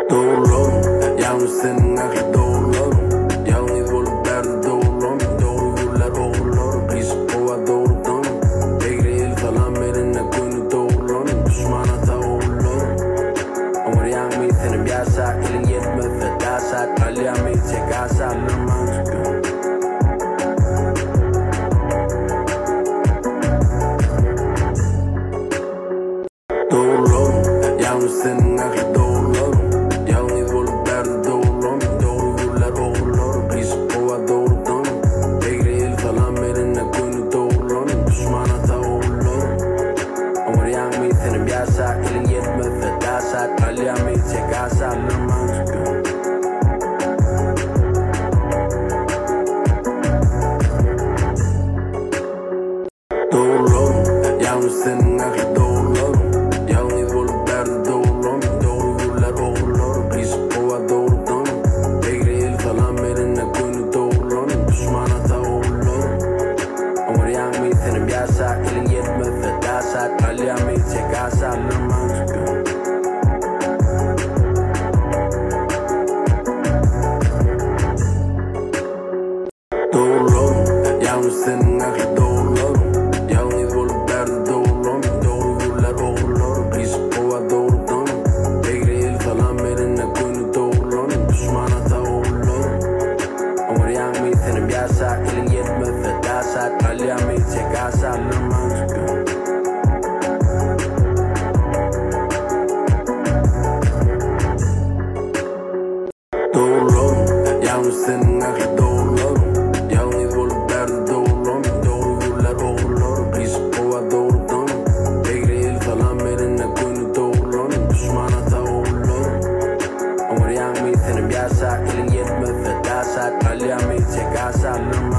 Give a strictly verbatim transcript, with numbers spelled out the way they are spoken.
Doğrularım, yalnız senin aklı doğrularım. Yalnız olup derdi doğrularım. Doğru yollar oğullarım. Biz kova doğrudan. Begril falan benimle gönlü doğrularım. Düşmana ta oğullarım. Umur yanmayı senin biasa. Elin yetmez feda saat. Alyamayı çek asa. Alırman çıkın. Doğrularım, yalnız senin aklı doğrularım. Yalnız olup derdi doğrularım. Doğru yollar oğullarım. Biz kova doğrudan. Begril falan benimle gönlü doğrularım. Düşmana ta oğullarım. Umur yanmayı senin biasa. Elin yetmez feda saat. Alyamayı çek asa. Alırman çıkın. Doğrularım, yalnız senin aklı doğrularım. Yalnız olup derdi doğrularım. Doğru yollar oğullarım. Biz kova doğrudan. Begril falan benimle gönlü doğrularım. Düşmana ta oğullarım. Umur yanmayı senin biasa. Elin yetmez feda saat. Alyamayı çek asa. Alırman çıkın. Doğrularım, yalnız senin aklı doğrularım. Yalnız olup derdi doğrularım. Doğru yollar oğullarım. Biz kova doğrudan. Begril falan benimle gönlü doğrularım. Düşmana ta oğullarım. Umur yanmayı senin biasa. Elin yetmez feda saat. Alyamayı çek asa. Alırman çıkın. Doğrularım, yalnız senin aklı doğrularım. Yalnız olup derdi doğrularım. Doğru yollar oğullarım. Biz kova doğrudan. Begril falan benimle gönlü doğrularım. Düşmana ta oğullarım. Umur yanmayı senin biasa. Elin yetmez feda saat. Alyamayı çek asa. Alırman